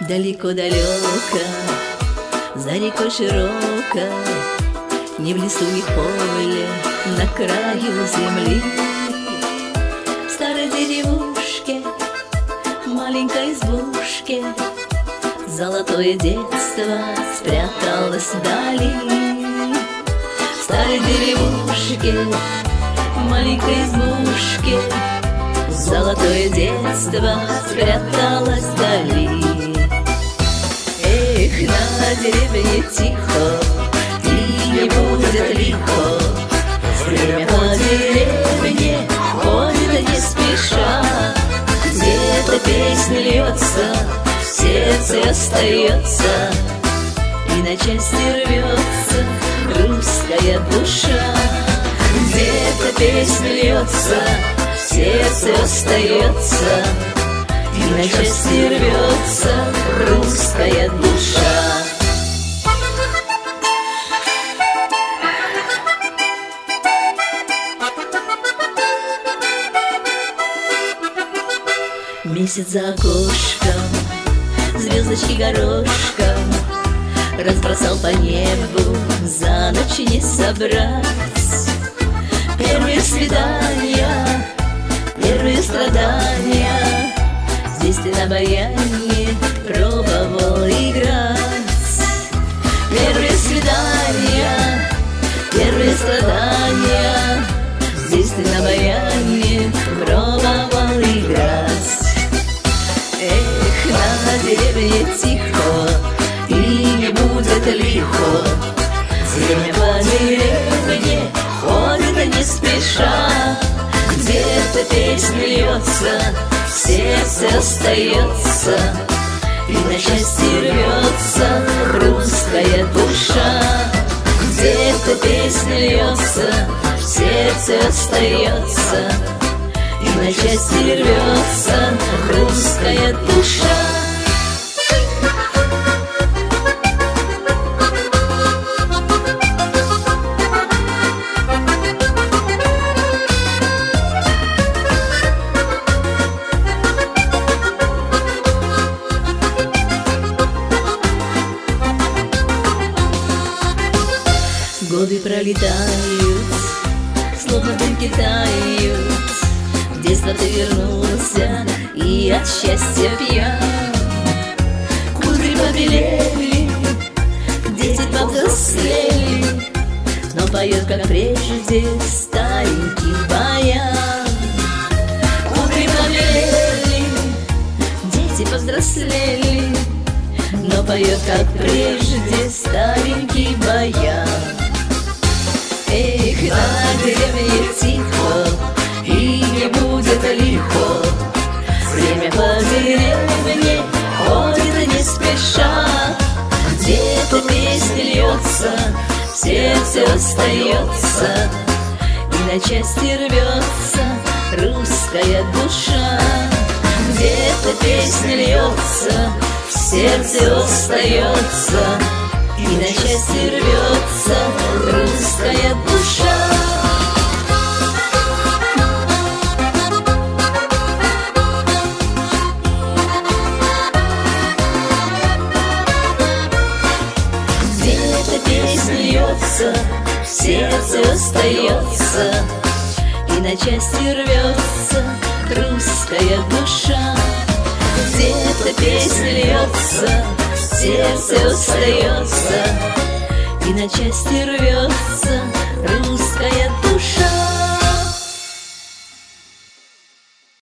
Далеко-далеко, за рекой широкой, не в лесу, не в поле, на краю земли, в старой деревушке, маленькой избушке, золотое детство спряталось вдали. В старой деревушке, маленькой избушке, золотое детство спряталось вдали. Эх, на деревне тихо, и не будет лихо, время по деревне ходит не спеша. Где-то песня льется, в сердце остается, и на части рвется русская душа. Где-то песня льется, в сердце остается, и на части рвется русская душа. Месяц за окошком, звездочки горошком разбросал по небу, за ночь не собрать. Первые свидания, первые страдания, здесь ты на баяне пробовал играть. Первые свидания, первые страдания, здесь ты на баяне пробовал играть. Эх, на деревне тихо, и не будет лихо, время по деревне ходит не спеша. Где-то песня льется, в сердце остается, и на части рвется русская душа. Где-то песня льется, в сердце остается, и на части рвется русская душа. Годы пролетают, словно дымки тают. В детство ты вернулся и от счастья пьян. Кудри побелели, дети повзрослели, но поет, как прежде, старенький баян. Кудри побелели, дети повзрослели, но поет, как прежде, старенький баян. Эх, на деревне тихо, и не будет лихо, время по деревне ходит не спеша. Где-то песня льется, в сердце остается, и на части рвется русская душа. Где-то песня льется, в сердце остается, и на части рвется русская душа. Где-то песня льется, в сердце остается, и на части рвется русская душа. Где-то песня льется, в сердце остается, и на части рвется